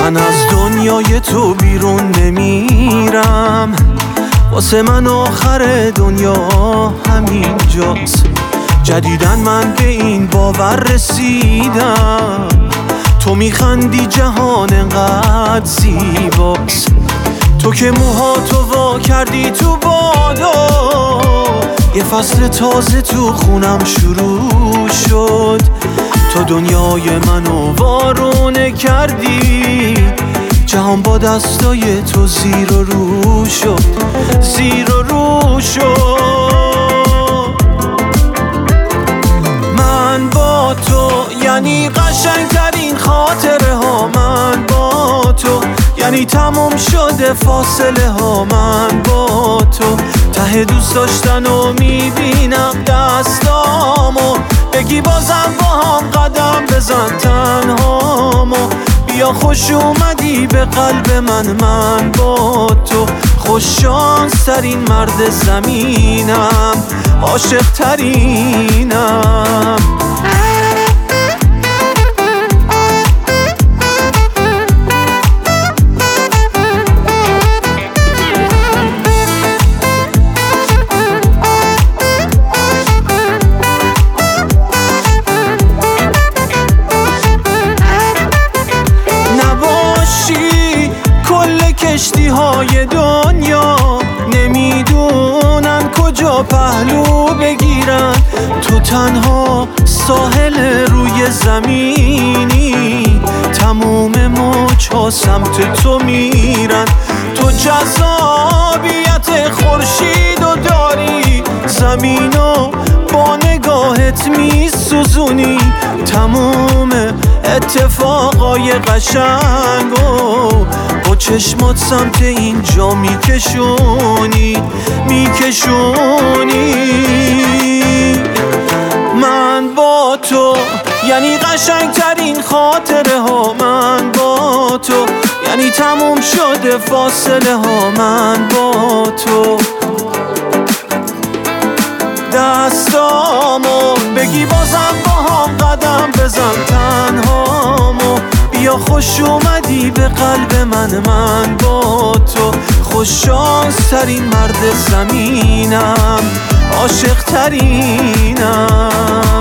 من از دنیای تو بیرون نمیرم، واسه من آخر دنیا همینجاست. جدیدن من به این باور رسیدم، تو میخندی جهان انقدر زیباست. تو که موهاتو وا کردی تو بادا، یه فصل تازه تو خونم شروع شد. تو دنیای منو وارونه کردی، جهان با دستای تو زیر و رو شد، زیر و رو شد. من با تو یعنی قشنگترین خاطره ها، من با تو یعنی تموم شده فاصله ها. من با تو ته دوست داشتنو میبینم دستامو، بگی بازم با هم قدم بزن تنهامو. بیا خوش اومدی به قلب من با تو خوش شانس ترین مرد زمینم، عاشق ترینم. کشتی های دنیا نمیدونن کجا پهلو بگیرن، تو تنها ساحل روی زمینی، تموم موج‌ها سمت تو میرن. تو جذابیت خورشیدو داری، زمینو با نگاهت میسوزونی، تموم اتفاقای قشنگو با چشمات سمت اینجا میکشونی. من با تو یعنی قشنگترین خاطره ها، من با تو یعنی تموم شده فاصله ها. من با تو دستامو بگی بازم با هم قدم بزن تنهامو. بیا خوش اومدی به قلب من با تو خوش شانس ترین مرد زمینم، عاشق ترینم.